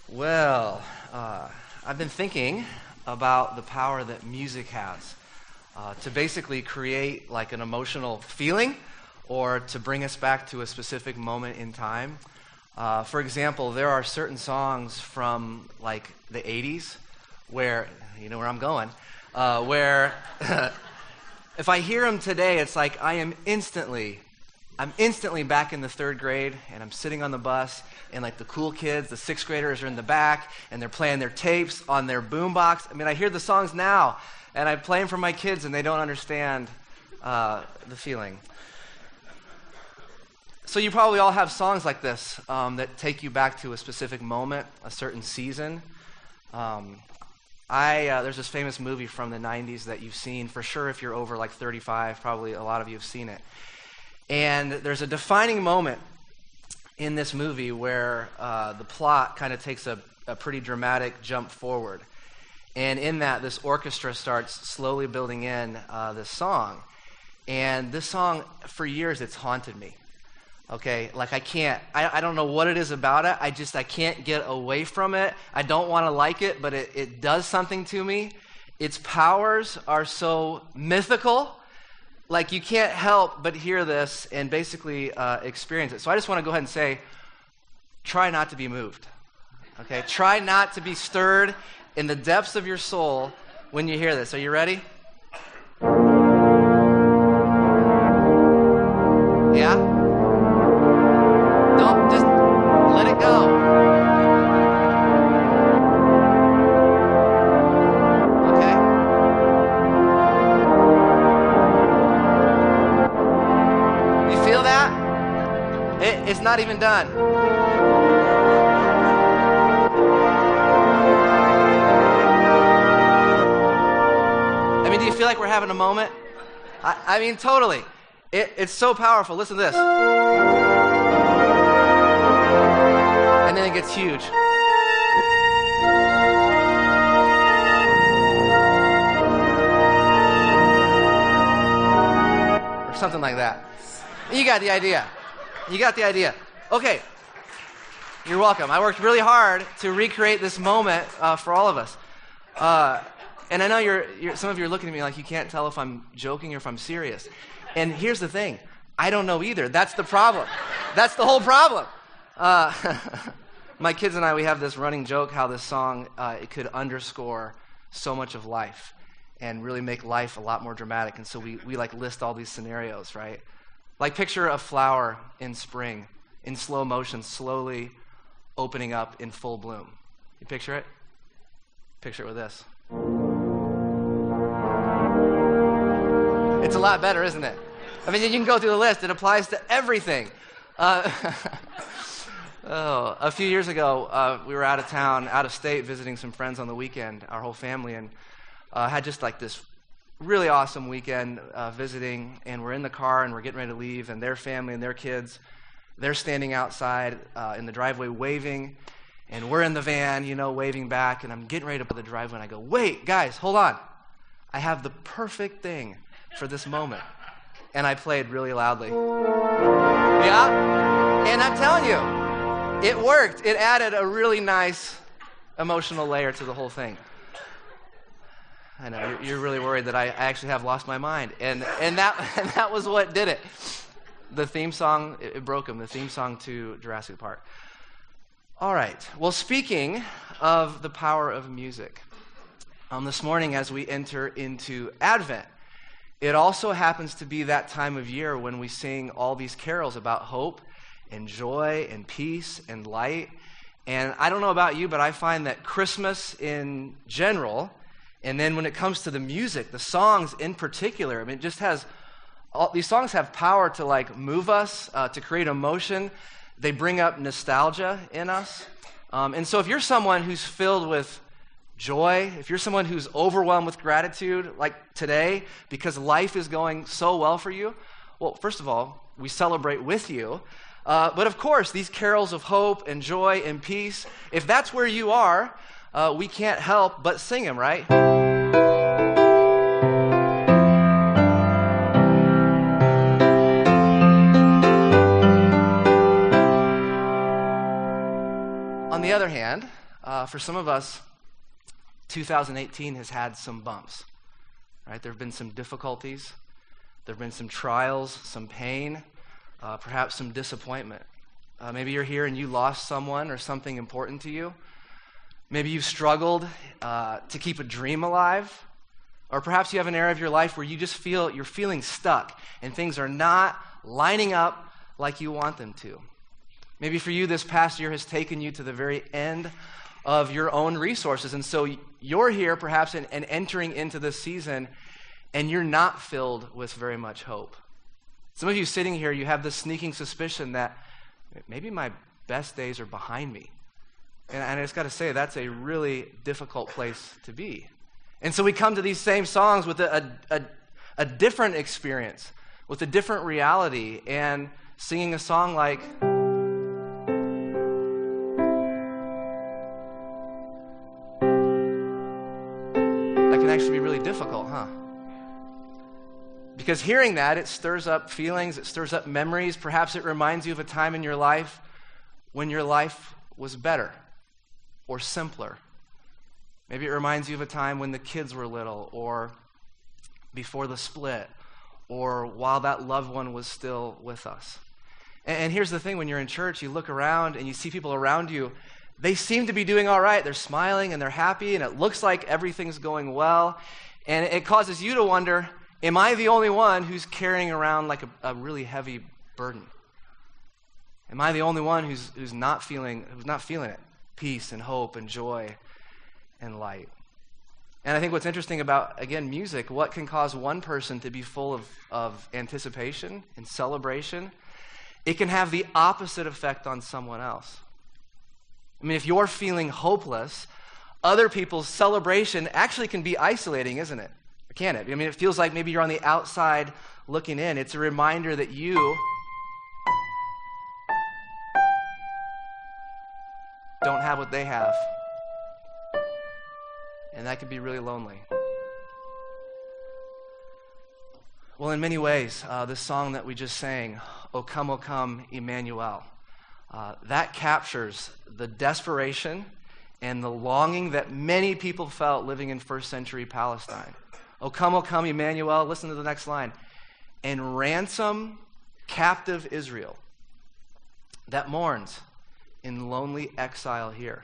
Well, I've been thinking about the power that music has to basically create like an emotional feeling or to bring us back to a specific moment in time. For example, there are certain songs from like the 80s where, you know where I'm going, where if I hear them today, it's like I'm instantly back in the third grade, and I'm sitting on the bus, and like the cool kids, the sixth graders are in the back, and they're playing their tapes on their boombox. I mean, I hear the songs now, and I play them for my kids, and they don't understand the feeling. So you probably all have songs like this that take you back to a specific moment, a certain season. There's this famous movie from the 90s that you've seen, for sure if you're over like 35, probably a lot of you have seen it. And there's a defining moment in this movie where the plot kind of takes a pretty dramatic jump forward. And in that, this orchestra starts slowly building in this song. And this song, for years, it's haunted me. Okay, like I don't know what it is about it. I can't get away from it. I don't want to like it, but it does something to me. Its powers are so mythical. Like you can't help but hear this and basically experience it. So I just want to go ahead and say, try not to be moved. Okay, try not to be stirred in the depths of your soul when you hear this. Are you ready? Yeah? Don't just let it go. It's not even done. I mean, do you feel like we're having a moment? I mean, totally. It's so powerful. Listen to this. And then it gets huge. Or something like that. You got the idea. You got the idea. Okay. You're welcome. I worked really hard to recreate this moment for all of us. And I know some of you are looking at me like you can't tell if I'm joking or if I'm serious. And here's the thing. I don't know either. That's the problem. That's the whole problem. My kids and I, we have this running joke how this song, it could underscore so much of life and really make life a lot more dramatic. And so we like list all these scenarios, right? Like picture a flower in spring, in slow motion, slowly opening up in full bloom. You picture it? Picture it with this. It's a lot better, isn't it? I mean, you can go through the list. It applies to everything. A few years ago, we were out of town, out of state, visiting some friends on the weekend, our whole family, and had just like this really awesome weekend visiting, and we're in the car and we're getting ready to leave, and their family and their kids, they're standing outside in the driveway waving, and we're in the van, waving back, and I'm getting ready to put the driveway, and I go, wait, guys, hold on. I have the perfect thing for this moment. And I played really loudly. Yeah? And I'm telling you, it worked. It added a really nice emotional layer to the whole thing. I know, you're really worried that I actually have lost my mind. And that was what did it. The theme song, it broke him, the theme song to Jurassic Park. All right. Well, speaking of the power of music, this morning as we enter into Advent, it also happens to be that time of year when we sing all these carols about hope and joy and peace and light. And I don't know about you, but I find that Christmas in general, and then when it comes to the music, the songs in particular, I mean, it just has, these songs have power to like move us, to create emotion. They bring up nostalgia in us. And so if you're someone who's filled with joy, if you're someone who's overwhelmed with gratitude, like today, because life is going so well for you, well, first of all, we celebrate with you. But of course, these carols of hope and joy and peace, if that's where you are, we can't help but sing them, right? On the other hand, for some of us, 2018 has had some bumps, right? There have been some difficulties. There have been some trials, some pain, perhaps some disappointment. Maybe you're here and you lost someone or something important to you. Maybe you've struggled to keep a dream alive. Or perhaps you have an area of your life where you just feel you're feeling stuck and things are not lining up like you want them to. Maybe for you, this past year has taken you to the very end of your own resources. And so you're here perhaps and entering into this season and you're not filled with very much hope. Some of you sitting here, you have this sneaking suspicion that maybe my best days are behind me. And I just got to say, that's a really difficult place to be. And so we come to these same songs with a different experience, with a different reality, and singing a song like, that can actually be really difficult, huh? Because hearing that, it stirs up feelings, it stirs up memories. Perhaps it reminds you of a time in your life when your life was better or simpler. Maybe it reminds you of a time when the kids were little, or before the split, or while that loved one was still with us. And here's the thing, when you're in church, you look around and you see people around you, they seem to be doing all right. They're smiling and they're happy, and it looks like everything's going well. And it causes you to wonder, am I the only one who's carrying around like a really heavy burden? Am I the only one who's not feeling it? Peace and hope and joy and light. And I think what's interesting about, again, music, what can cause one person to be full of anticipation and celebration, it can have the opposite effect on someone else. I mean, if you're feeling hopeless, other people's celebration actually can be isolating, isn't it? Can it? I mean, it feels like maybe you're on the outside looking in. It's a reminder that you don't have what they have. And that can be really lonely. Well, in many ways, this song that we just sang, O Come, Emmanuel, that captures the desperation and the longing that many people felt living in first century Palestine. O come, Emmanuel, listen to the next line, and ransom captive Israel that mourns in lonely exile here.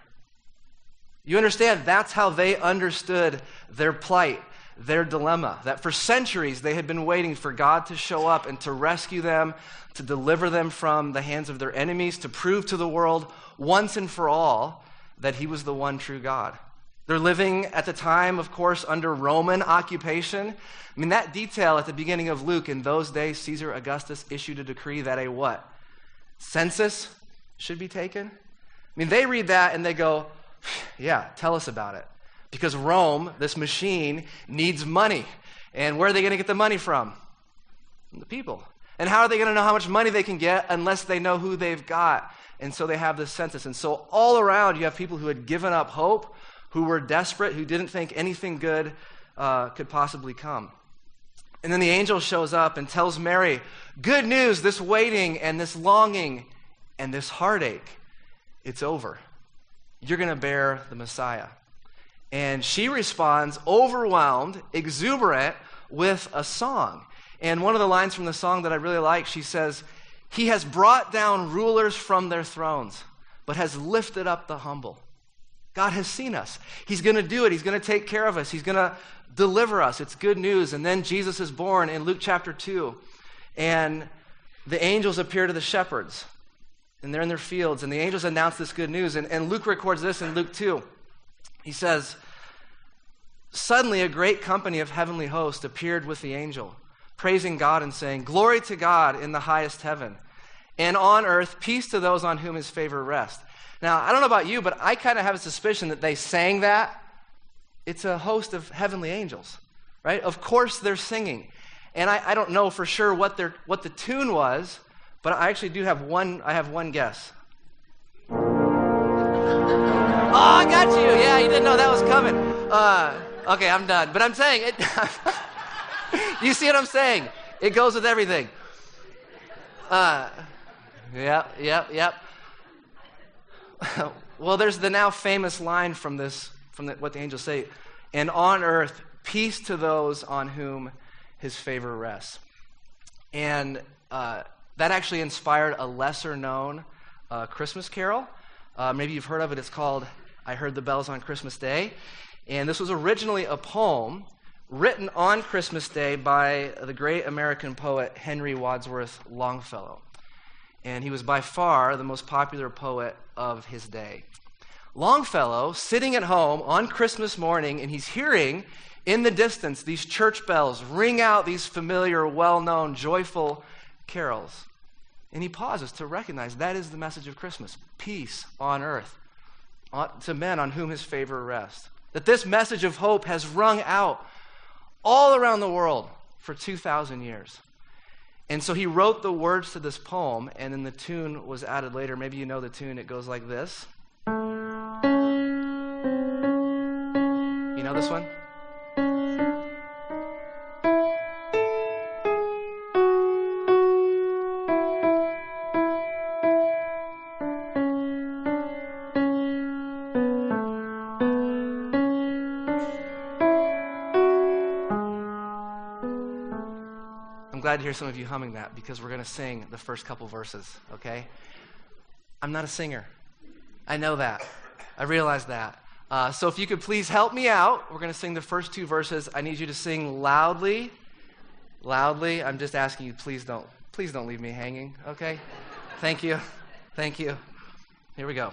You understand, that's how they understood their plight, their dilemma, that for centuries they had been waiting for God to show up and to rescue them, to deliver them from the hands of their enemies, to prove to the world once and for all that he was the one true God. They're living at the time, of course, under Roman occupation. I mean, that detail at the beginning of Luke, in those days, Caesar Augustus issued a decree that a what? Census should be taken? I mean, they read that and they go, yeah, tell us about it. Because Rome, this machine, needs money. And where are they going to get the money from? From the people. And how are they going to know how much money they can get unless they know who they've got? And so they have this census. And so all around you have people who had given up hope, who were desperate, who didn't think anything good could possibly come. And then the angel shows up and tells Mary, good news, this waiting and this longing and this heartache, it's over. You're going to bear the Messiah. And she responds, overwhelmed, exuberant, with a song. And one of the lines from the song that I really like, she says, he has brought down rulers from their thrones, but has lifted up the humble. God has seen us. He's going to do it. He's going to take care of us. He's going to deliver us. It's good news. And then Jesus is born in Luke chapter 2. And the angels appear to the shepherds. And they're in their fields. And the angels announce this good news. And Luke records this in Luke 2. He says, suddenly a great company of heavenly hosts appeared with the angel, praising God and saying, glory to God in the highest heaven, and on earth peace to those on whom his favor rests. Now, I don't know about you, but I kind of have a suspicion that they sang that. It's a host of heavenly angels, right? Of course they're singing. And I don't know for sure what the tune was, but I actually do have one guess. Oh, I got you. Yeah, you didn't know that was coming. Okay, I'm done. But I'm saying it. You see what I'm saying? It goes with everything. Yep. Well, there's the now famous line from what the angels say, and on earth, peace to those on whom his favor rests. And that actually inspired a lesser-known Christmas carol. Maybe you've heard of it. It's called I Heard the Bells on Christmas Day. And this was originally a poem written on Christmas Day by the great American poet Henry Wadsworth Longfellow. And he was by far the most popular poet of his day. Longfellow, sitting at home on Christmas morning, and he's hearing in the distance these church bells ring out these familiar, well-known, joyful carols. And he pauses to recognize that is the message of Christmas, peace on earth, to men on whom his favor rests. That this message of hope has rung out all around the world for 2,000 years. And so he wrote the words to this poem, and then the tune was added later. Maybe you know the tune. It goes like this. You know this one? I'm glad to hear some of you humming that because we're going to sing the first couple verses, okay? I'm not a singer. I know that. I realize that. So if you could please help me out. We're going to sing the first two verses. I need you to sing loudly. Loudly. I'm just asking you, please don't leave me hanging, okay? Thank you. Thank you. Here we go.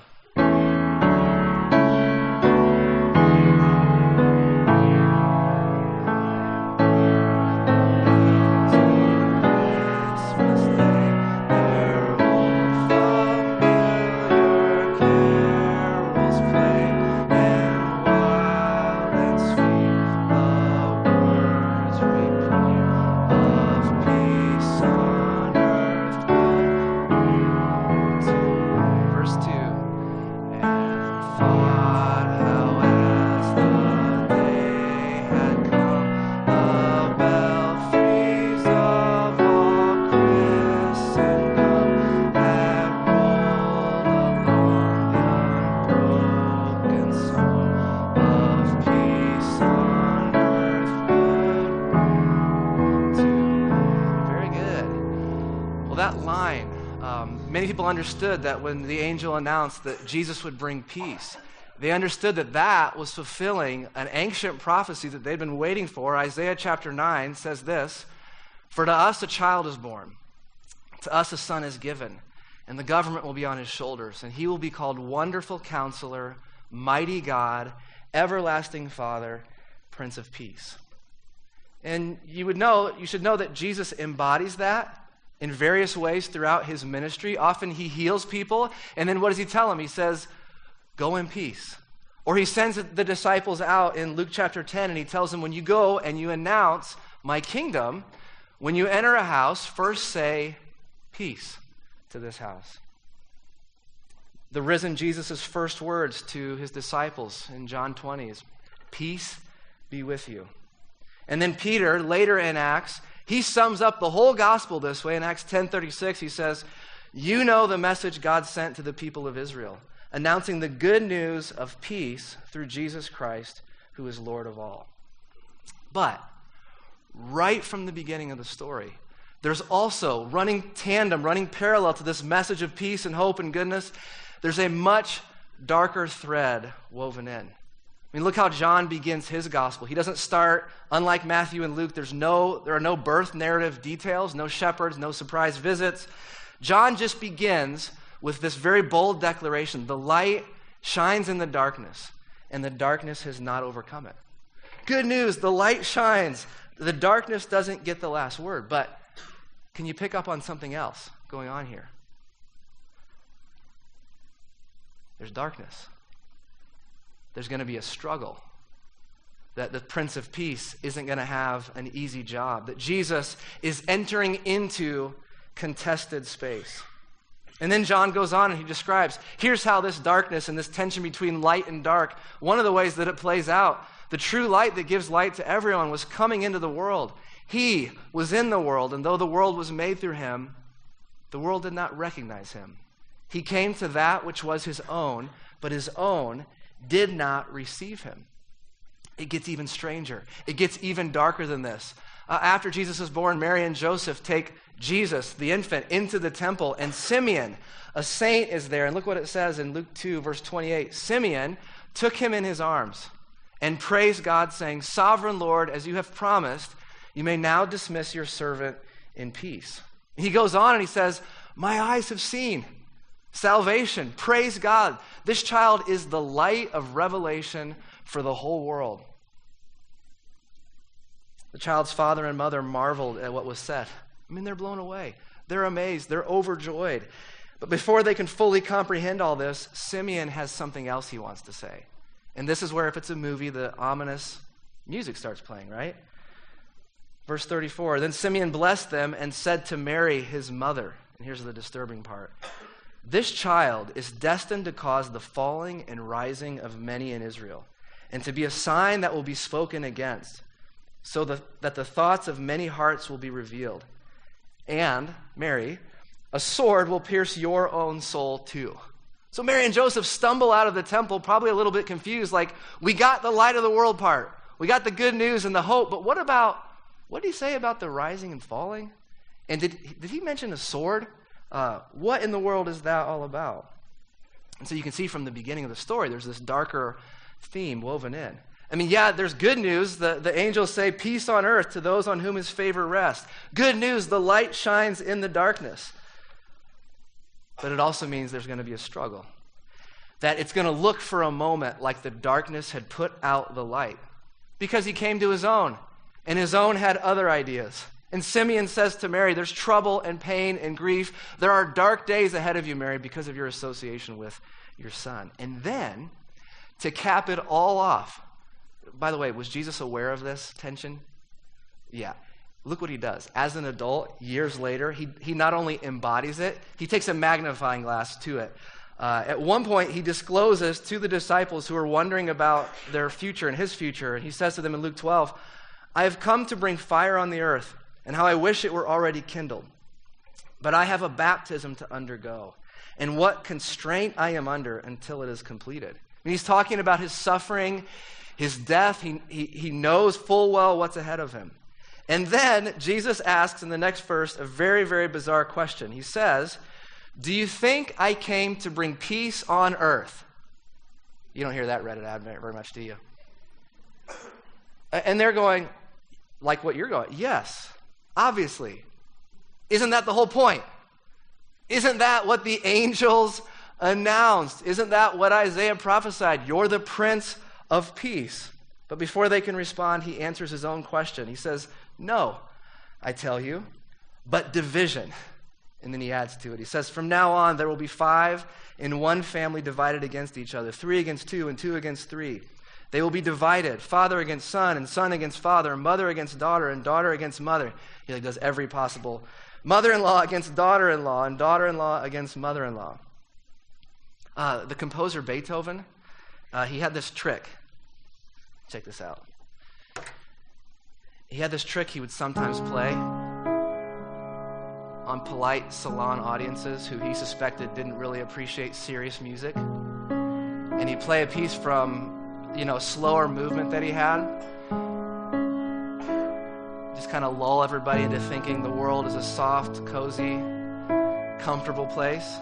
Many people understood that when the angel announced that Jesus would bring peace, they understood that that was fulfilling an ancient prophecy that they'd been waiting for. Isaiah chapter 9 says this, "For to us a child is born, to us a son is given, and the government will be on his shoulders, and he will be called Wonderful Counselor, Mighty God, Everlasting Father, Prince of Peace." And you should know that Jesus embodies that in various ways throughout his ministry. Often he heals people, and then what does he tell them? He says, go in peace. Or he sends the disciples out in Luke chapter 10, and he tells them, when you go and you announce my kingdom, when you enter a house, first say, peace to this house. The risen Jesus' first words to his disciples in John 20 is, peace be with you. And then Peter, later in Acts, he sums up the whole gospel this way. In Acts 10:36, he says, you know the message God sent to the people of Israel, announcing the good news of peace through Jesus Christ, who is Lord of all. But right from the beginning of the story, there's also running parallel to this message of peace and hope and goodness, there's a much darker thread woven in. I mean, look how John begins his gospel. He doesn't start, unlike Matthew and Luke, there are no birth narrative details, no shepherds, no surprise visits. John just begins with this very bold declaration. The light shines in the darkness, and the darkness has not overcome it. Good news, the light shines. The darkness doesn't get the last word. But can you pick up on something else going on here? There's darkness. There's going to be a struggle, that the Prince of Peace isn't going to have an easy job, that Jesus is entering into contested space. And then John goes on and he describes, here's how this darkness and this tension between light and dark, one of the ways that it plays out, the true light that gives light to everyone was coming into the world. He was in the world, and though the world was made through him, the world did not recognize him. He came to that which was his own, but his own did not receive him. It gets even stranger. It gets even darker than this. After Jesus is born, Mary and Joseph take Jesus, the infant, into the temple, and Simeon, a saint, is there. And look what it says in Luke 2, verse 28. Simeon took him in his arms and praised God, saying, "Sovereign Lord, as you have promised, you may now dismiss your servant in peace." He goes on and he says, "My eyes have seen salvation. Praise God. This child is the light of revelation for the whole world." The child's father and mother marveled at what was said. I mean, they're blown away. They're amazed. They're overjoyed. But before they can fully comprehend all this, Simeon has something else he wants to say. And this is where, if it's a movie, the ominous music starts playing, right? Verse 34, "Then Simeon blessed them and said to Mary, his mother," and here's the disturbing part, "This child is destined to cause the falling and rising of many in Israel, and to be a sign that will be spoken against, so that the thoughts of many hearts will be revealed. And, Mary, a sword will pierce your own soul too." So Mary and Joseph stumble out of the temple, probably a little bit confused, like, we got the light of the world part. We got the good news and the hope, but what did he say about the rising and falling? And did he mention a sword? What in the world is that all about? And so you can see from the beginning of the story, there's this darker theme woven in. I mean, yeah, there's good news. The angels say, "Peace on earth to those on whom his favor rests." Good news, the light shines in the darkness. But it also means there's going to be a struggle. That it's going to look for a moment like the darkness had put out the light. Because he came to his own, and his own had other ideas. And Simeon says to Mary, there's trouble and pain and grief. There are dark days ahead of you, Mary, because of your association with your son. And then, to cap it all off, by the way, was Jesus aware of this tension? Yeah. Look what he does. As an adult, years later, he not only embodies it, he takes a magnifying glass to it. At one point, he discloses to the disciples who are wondering about their future and his future, and he says to them in Luke 12, "I have come to bring fire on the earth, and how I wish it were already kindled. But I have a baptism to undergo, and what constraint I am under until it is completed." I mean, he's talking about his suffering, his death. He knows full well what's ahead of him. And then Jesus asks in the next verse a very, very bizarre question. He says, "Do you think I came to bring peace on earth?" You don't hear that read out very much, do you? And they're going, like what you're going, yes, obviously. Isn't that the whole point? Isn't that what the angels announced? Isn't that what Isaiah prophesied? You're the Prince of Peace. But before they can respond, he answers his own question. He says, "No, I tell you, but division." And then he adds to it. He says, "From now on, there will be 5 in one family divided against each other, 3 against 2 and 2 against 3. They will be divided, father against son and son against father, mother against daughter and daughter against mother." He does every possible. "Mother-in-law against daughter-in-law and daughter-in-law against mother-in-law." The composer Beethoven, he had this trick. Check this out. He had this trick he would sometimes play on polite salon audiences who he suspected didn't really appreciate serious music. And he'd play a piece from, a slower movement that he had. Just kind of lull everybody into thinking the world is a soft, cozy, comfortable place.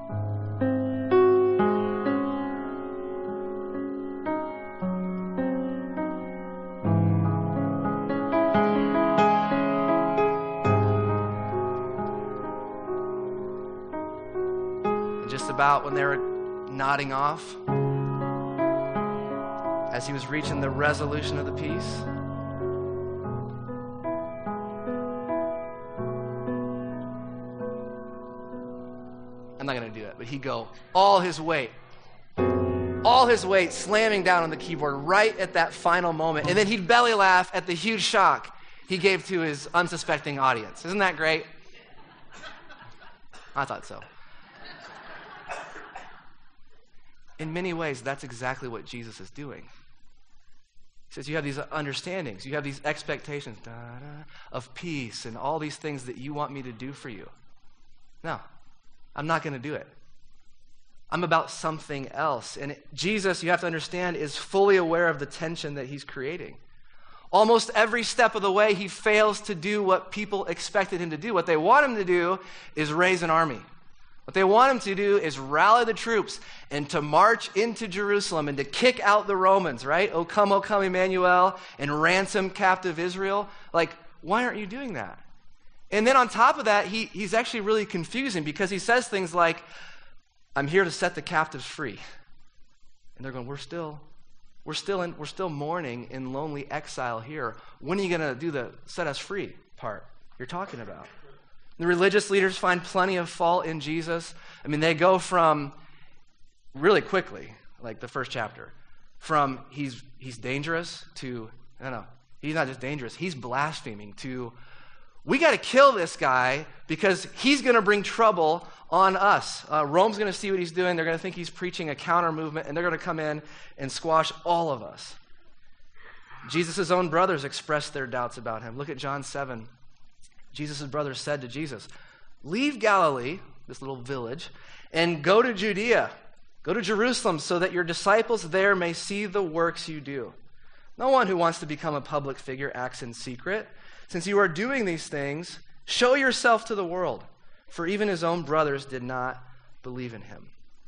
Just about when they were nodding off, as he was reaching the resolution of the piece, I'm not going to do it, but he'd go all his weight slamming down on the keyboard right at that final moment, and then he'd belly laugh at the huge shock he gave to his unsuspecting audience. Isn't that great? I thought so. In many ways, that's exactly what Jesus is doing. He says you have these understandings, you have these expectations of peace and all these things that you want me to do for you. No, I'm not going to do it. I'm about something else. And Jesus, you have to understand, is fully aware of the tension that he's creating. Almost every step of the way, he fails to do what people expected him to do. What they want him to do is raise an army. What they want him to do is rally the troops and to march into Jerusalem and to kick out the Romans, right? O come, Emmanuel, and ransom captive Israel. Like, why aren't you doing that? And then on top of that, he's actually really confusing because he says things like, I'm here to set the captives free. And they're going, we're still mourning in lonely exile here. When are you going to do the set us free part you're talking about? The religious leaders find plenty of fault in Jesus. I mean, they go from really quickly, like the first chapter, from he's dangerous to, no, he's not just dangerous, he's blaspheming to, we got to kill this guy because he's going to bring trouble on us. Rome's going to see what he's doing. They're going to think he's preaching a counter movement, and they're going to come in and squash all of us. Jesus' own brothers expressed their doubts about him. Look at John 7. Jesus' brothers said to Jesus, leave Galilee, this little village, and go to Judea. Go to Jerusalem so that your disciples there may see the works you do. No one who wants to become a public figure acts in secret. Since you are doing these things, show yourself to the world, for even his own brothers did not believe in him.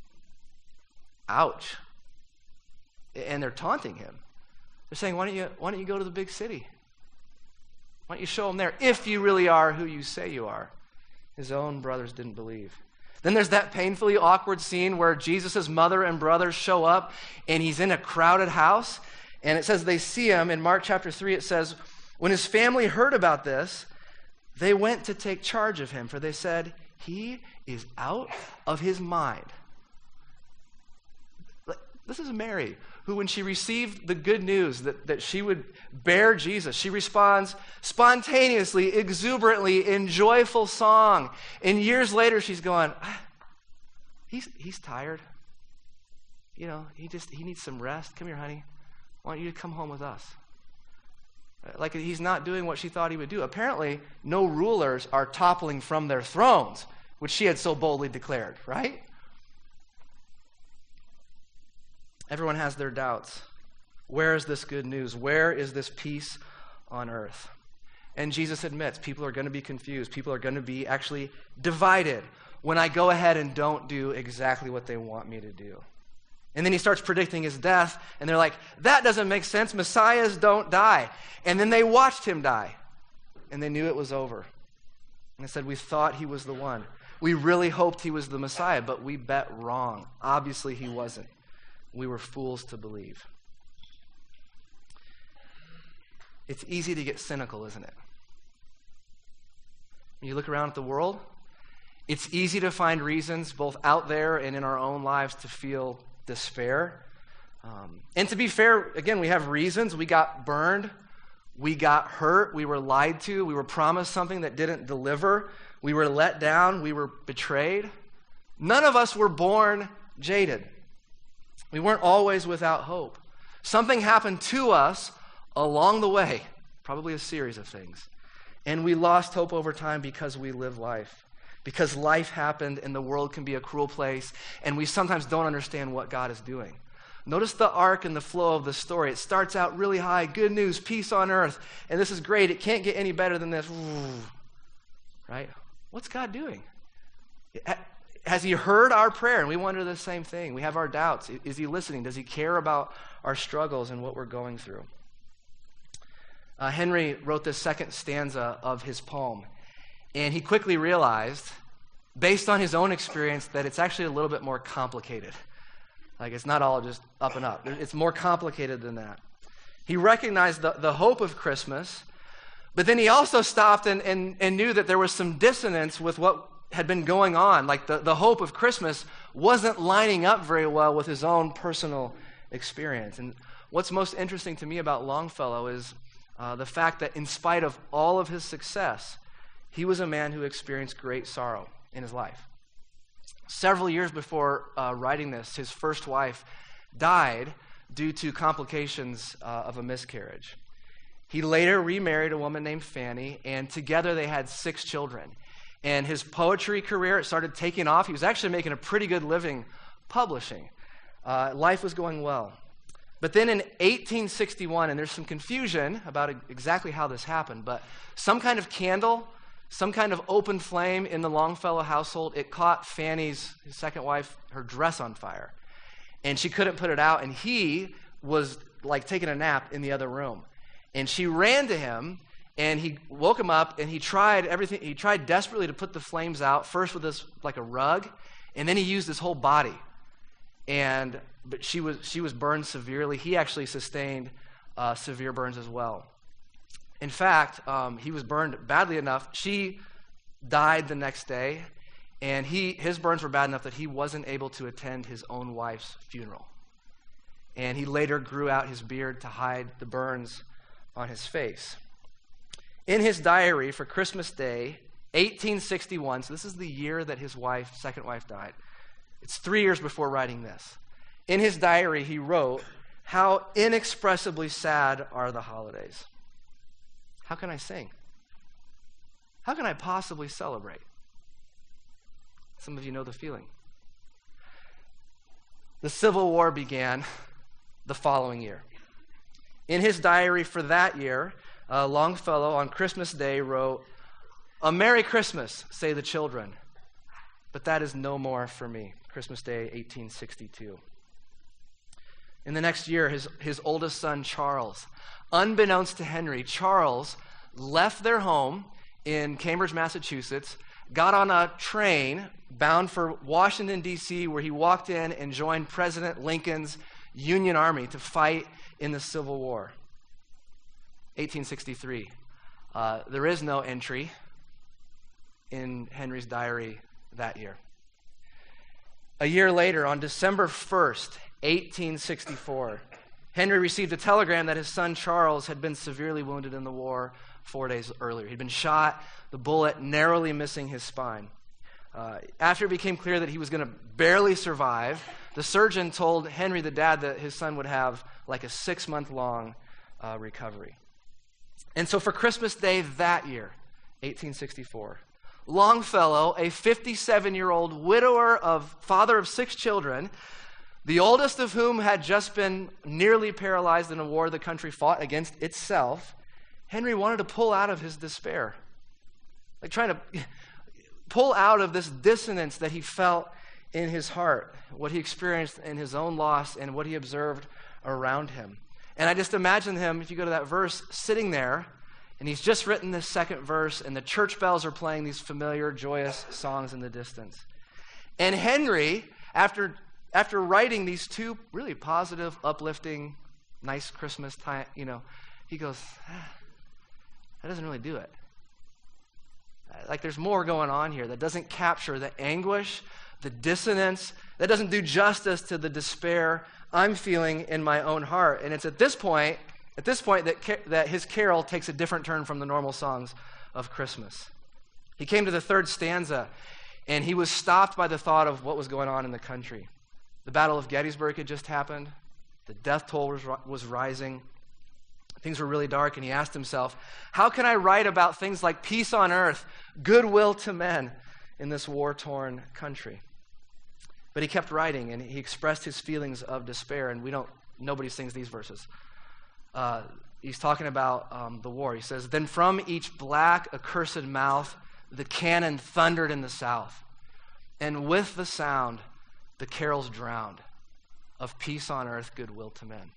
Ouch. And they're taunting him. They're saying, why don't you go to the big city? Why don't you show him there if you really are who you say you are? His own brothers didn't believe. Then there's that painfully awkward scene where Jesus' mother and brothers show up and he's in a crowded house. And it says they see him. In Mark chapter 3, it says, when his family heard about this, they went to take charge of him, for they said, he is out of his mind. This is Mary, who when she received the good news that she would bear Jesus, she responds spontaneously, exuberantly, in joyful song. And years later, she's going, he's tired. You know, he needs some rest. Come here, honey. I want you to come home with us. Like he's not doing what she thought he would do. Apparently, no rulers are toppling from their thrones, which she had so boldly declared, right? Everyone has their doubts. Where is this good news? Where is this peace on earth? And Jesus admits people are going to be confused. People are going to be actually divided when I go ahead and don't do exactly what they want me to do. And then he starts predicting his death, and they're like, that doesn't make sense. Messiahs don't die. And then they watched him die, and they knew it was over. And they said, we thought he was the one. We really hoped he was the Messiah, but we bet wrong. Obviously he wasn't. We were fools to believe. It's easy to get cynical, isn't it? When you look around at the world, it's easy to find reasons, both out there and in our own lives, to feel despair. And to be fair, again, we have reasons. We got burned. We got hurt. We were lied to. We were promised something that didn't deliver. We were let down. We were betrayed. None of us were born jaded. We weren't always without hope. Something happened to us along the way, probably a series of things. And we lost hope over time because we live life. Because life happened and the world can be a cruel place, and we sometimes don't understand what God is doing. Notice the arc and the flow of the story. It starts out really high, good news, peace on earth, and this is great. It can't get any better than this. Right? What's God doing? Has he heard our prayer? And we wonder the same thing. We have our doubts. Is he listening? Does he care about our struggles and what we're going through? Henry wrote this second stanza of his poem. And he quickly realized, based on his own experience, that it's actually a little bit more complicated. Like, it's not all just up and up. It's more complicated than that. He recognized the hope of Christmas, but then he also stopped and knew that there was some dissonance with what had been going on. Like, the hope of Christmas wasn't lining up very well with his own personal experience. And what's most interesting to me about Longfellow is the fact that in spite of all of his success, he was a man who experienced great sorrow in his life. Several years before writing this, his first wife died due to complications of a miscarriage. He later remarried a woman named Fanny, and together they had 6 children. And his poetry career, it started taking off. He was actually making a pretty good living publishing. Life was going well. But then in 1861, and there's some confusion about exactly how this happened, but some kind of candle, some kind of open flame in the Longfellow household, it caught Fanny's, his second wife, her dress on fire. And she couldn't put it out, and he was like taking a nap in the other room. And she ran to him, and he woke him up, and he tried everything. He tried desperately to put the flames out, first with this, like a rug, and then he used his whole body. But she was burned severely. He actually sustained severe burns as well. In fact, he was burned badly enough. She died the next day, and his burns were bad enough that he wasn't able to attend his own wife's funeral. And he later grew out his beard to hide the burns on his face. In his diary for Christmas Day, 1861, so this is the year that his second wife died. It's 3 years before writing this. In his diary, he wrote, "How inexpressibly sad are the holidays. How can I sing? How can I possibly celebrate?" Some of you know the feeling. The Civil War began the following year. In his diary for that year, Longfellow on Christmas Day wrote, "A Merry Christmas, say the children, but that is no more for me." Christmas Day, 1862. In the next year, his oldest son, Charles, unbeknownst to Henry, Charles left their home in Cambridge, Massachusetts, got on a train bound for Washington, D.C., where he walked in and joined President Lincoln's Union Army to fight in the Civil War. 1863. There is no entry in Henry's diary that year. A year later, on December 1st, 1864, Henry received a telegram that his son Charles had been severely wounded in the war 4 days earlier. He'd been shot, the bullet narrowly missing his spine. After it became clear that he was going to barely survive, the surgeon told Henry, the dad, that his son would have like a 6-month-long recovery. And so for Christmas Day that year, 1864, Longfellow, a 57-year-old widower, father of 6 children, the oldest of whom had just been nearly paralyzed in a war the country fought against itself, Henry wanted to pull out of his despair, like trying to pull out of this dissonance that he felt in his heart, what he experienced in his own loss and what he observed around him. And I just imagine him, if you go to that verse, sitting there, and he's just written this second verse, and the church bells are playing these familiar, joyous songs in the distance. And Henry, after writing these 2 really positive, uplifting, nice Christmas time, he goes, that doesn't really do it. Like there's more going on here that doesn't capture the anguish, the dissonance, that doesn't do justice to the despair I'm feeling in my own heart. And it's at this point that his carol takes a different turn from the normal songs of Christmas. He came to the 3rd stanza, and he was stopped by the thought of what was going on in the country. The Battle of Gettysburg had just happened. The death toll was rising. Things were really dark, and he asked himself, how can I write about things like peace on earth, goodwill to men in this war-torn country? But he kept writing, and he expressed his feelings of despair, and nobody sings these verses. He's talking about the war. He says, "Then from each black, accursed mouth, the cannon thundered in the south, and with the sound, the carols drowned of peace on earth, goodwill to men."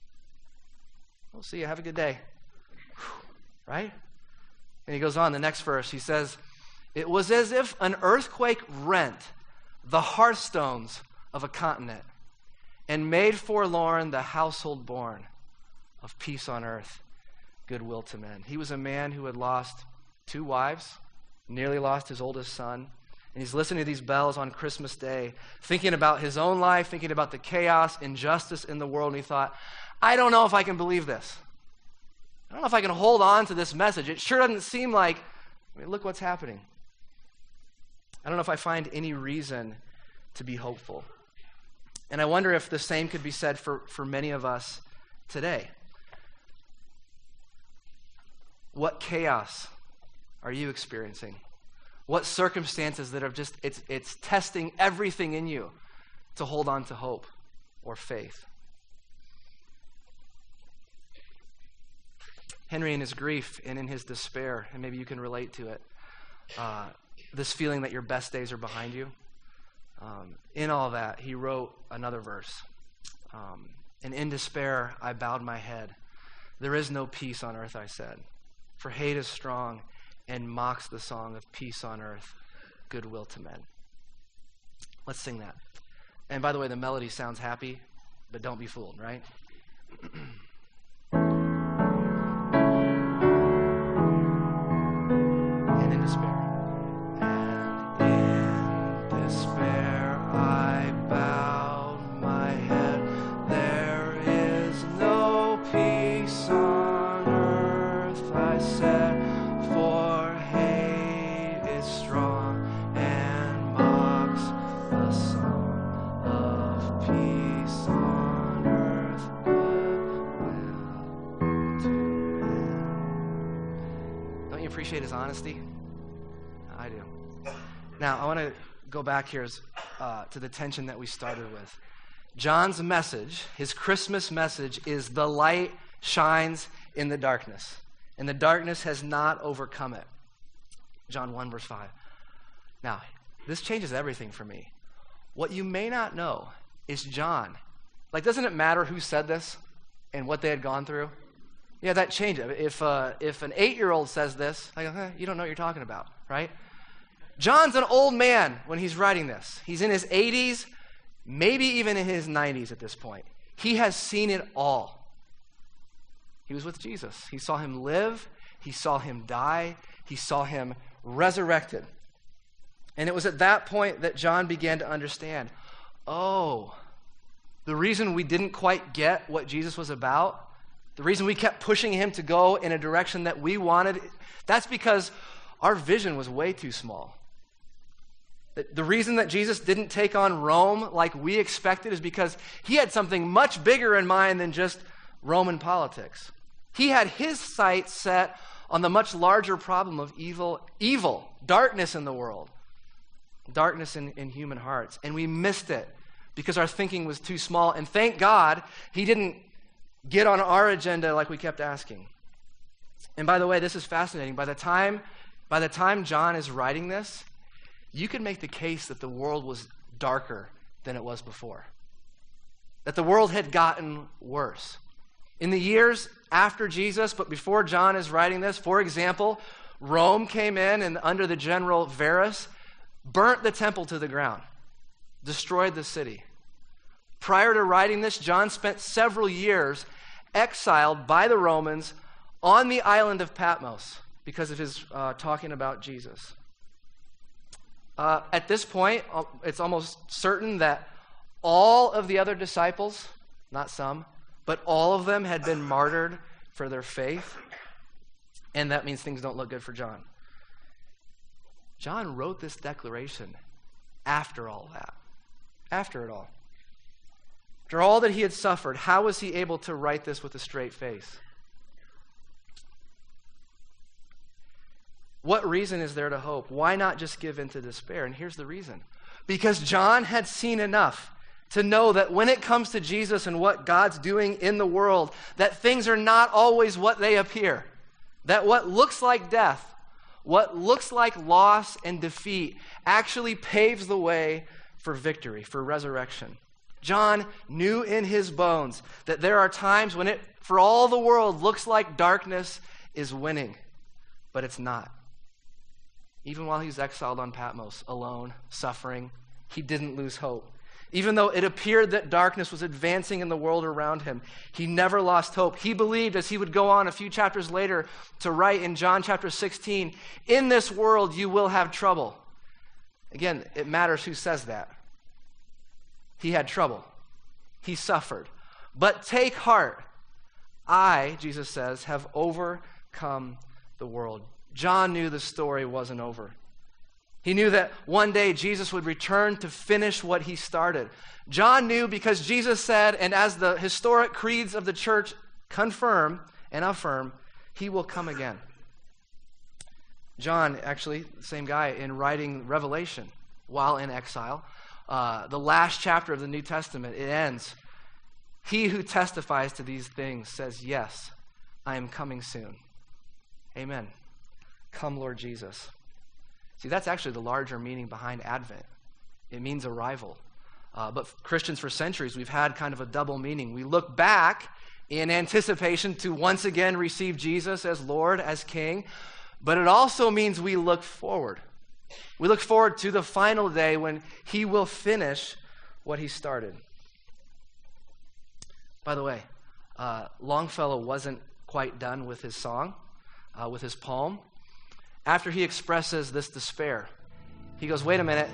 We'll see you. Have a good day. Right? And he goes on, the next verse. He says, "It was as if an earthquake rent the hearthstones of a continent and made forlorn the household born of peace on earth, goodwill to men." He was a man who had lost 2 wives, nearly lost his oldest son, and he's listening to these bells on Christmas Day, thinking about his own life, thinking about the chaos, injustice in the world, and he thought, I don't know if I can believe this. I don't know if I can hold on to this message. It sure doesn't seem like, look what's happening. I don't know if I find any reason to be hopeful. And I wonder if the same could be said for many of us today. What chaos are you experiencing? What circumstances that have it's testing everything in you to hold on to hope or faith. Henry, in his grief and in his despair, and maybe you can relate to it, this feeling that your best days are behind you, in all that, he wrote another verse. And in despair, I bowed my head. There is no peace on earth, I said, for hate is strong and mocks the song of peace on earth, goodwill to men. Let's sing that. And by the way, the melody sounds happy, but don't be fooled, right? And in despair. And in despair I bowed my head. There is no peace on earth, I said, for hate is strong and mocks the song of peace on earth, goodwill to men. Don't you appreciate his honesty? I do. Now, I want to go back here to the tension that we started with. John's message, his Christmas message, is the light shines in the darkness, and the darkness has not overcome it. John 1, verse 5. Now, this changes everything for me. What you may not know is John. Like, doesn't it matter who said this and what they had gone through? Yeah, that changes. If an 8-year-old says this, I go, you don't know what you're talking about, right? John's an old man when he's writing this. He's in his 80s, maybe even in his 90s at this point. He has seen it all. He was with Jesus. He saw him live. He saw him die. He saw him resurrected. And it was at that point that John began to understand, oh, the reason we didn't quite get what Jesus was about, the reason we kept pushing him to go in a direction that we wanted, that's because our vision was way too small. The reason that Jesus didn't take on Rome like we expected is because he had something much bigger in mind than just Roman politics. He had his sights set on the much larger problem of evil, darkness in the world, darkness in human hearts. And we missed it because our thinking was too small. And thank God he didn't get on our agenda like we kept asking. And by the way, this is fascinating. By the time John is writing this, you could make the case that the world was darker than it was before, that the world had gotten worse. In the years after Jesus, but before John is writing this, for example, Rome came in and under the general Varus, burnt the temple to the ground, destroyed the city. Prior to writing this, John spent several years exiled by the Romans on the island of Patmos because of his talking about Jesus. At this point, it's almost certain that all of the other disciples, not some, but all of them had been martyred for their faith, and that means things don't look good for John. John wrote this declaration after all that, after it all. After all that he had suffered, how was he able to write this with a straight face? What reason is there to hope? Why not just give in to despair? And here's the reason. Because John had seen enough to know that when it comes to Jesus and what God's doing in the world, that things are not always what they appear. That what looks like death, what looks like loss and defeat, actually paves the way for victory, for resurrection. John knew in his bones that there are times when it, for all the world, looks like darkness is winning, but it's not. Even while he's exiled on Patmos, alone, suffering, he didn't lose hope. Even though it appeared that darkness was advancing in the world around him, he never lost hope. He believed, as he would go on a few chapters later to write in John chapter 16, in this world you will have trouble. Again, it matters who says that. He had trouble. He suffered. But take heart. I, Jesus says, have overcome the world. John knew the story wasn't over. He knew that one day Jesus would return to finish what he started. John knew because Jesus said, and as the historic creeds of the church confirm and affirm, he will come again. John, actually, same guy, in writing Revelation while in exile, the last chapter of the New Testament, it ends, "He who testifies to these things says, 'Yes, I am coming soon.'" Amen. Come, Lord Jesus. See, that's actually the larger meaning behind Advent. It means arrival. But Christians for centuries, we've had kind of a double meaning. We look back in anticipation to once again receive Jesus as Lord, as King, but it also means we look forward. We look forward to the final day when he will finish what he started. By the way, Longfellow wasn't quite done with his song, with his poem. After he expresses this despair, he goes, wait a minute.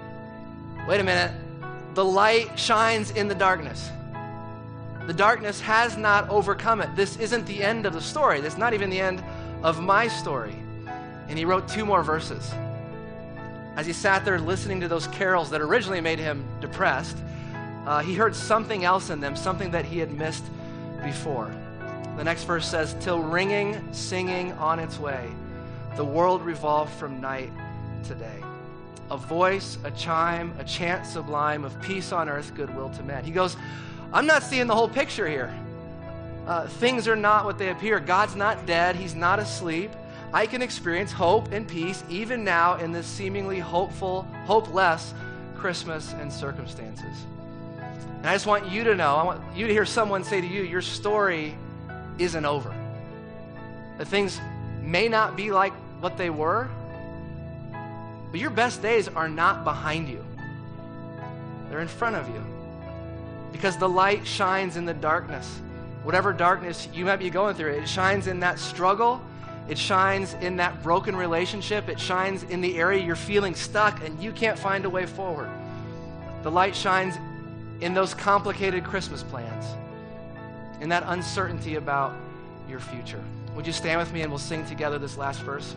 The light shines in the darkness. The darkness has not overcome it. This isn't the end of the story. This is not even the end of my story. And he wrote 2 more verses. As he sat there listening to those carols that originally made him depressed, he heard something else in them, something that he had missed before. The next verse says, "Till ringing, singing on its way, the world revolved from night to day. A voice, a chime, a chant sublime of peace on earth, goodwill to men." He goes, I'm not seeing the whole picture here. Things are not what they appear. God's not dead. He's not asleep. I can experience hope and peace even now in this seemingly hopeless Christmas and circumstances. And I just want you to know, I want you to hear someone say to you, your story isn't over. That things may not be like what they were, but your best days are not behind you. They're in front of you. Because the light shines in the darkness. Whatever darkness you might be going through, it shines in that struggle. It shines in that broken relationship. It shines in the area you're feeling stuck and you can't find a way forward. The light shines in those complicated Christmas plans, in that uncertainty about your future. Would you stand with me and we'll sing together this last verse?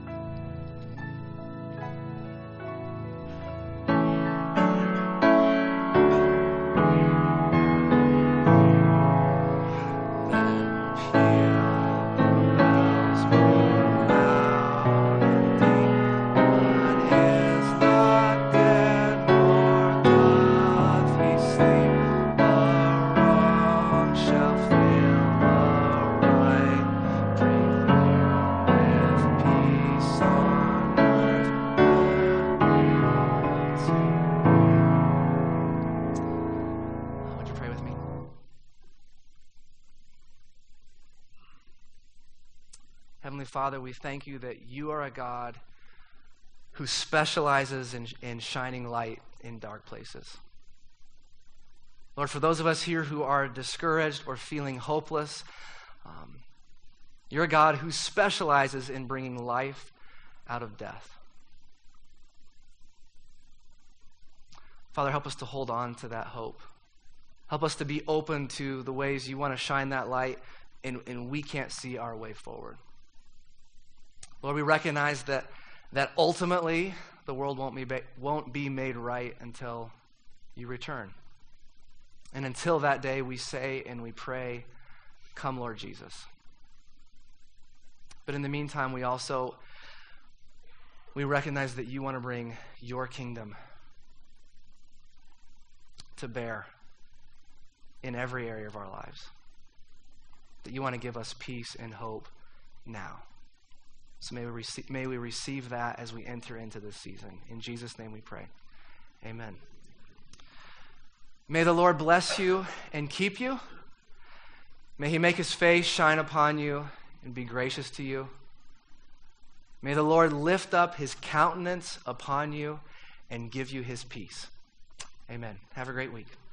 Heavenly Father, we thank you that you are a God who specializes in shining light in dark places. Lord, for those of us here who are discouraged or feeling hopeless, you're a God who specializes in bringing life out of death. Father, help us to hold on to that hope. Help us to be open to the ways you want to shine that light and we can't see our way forward. Lord, we recognize that ultimately the world won't be made right until you return. And until that day, we say and we pray, come, Lord Jesus. But in the meantime, we recognize that you want to bring your kingdom to bear in every area of our lives. That you want to give us peace and hope now. So may we receive that as we enter into this season. In Jesus' name we pray. Amen. May the Lord bless you and keep you. May he make his face shine upon you and be gracious to you. May the Lord lift up his countenance upon you and give you his peace. Amen. Have a great week.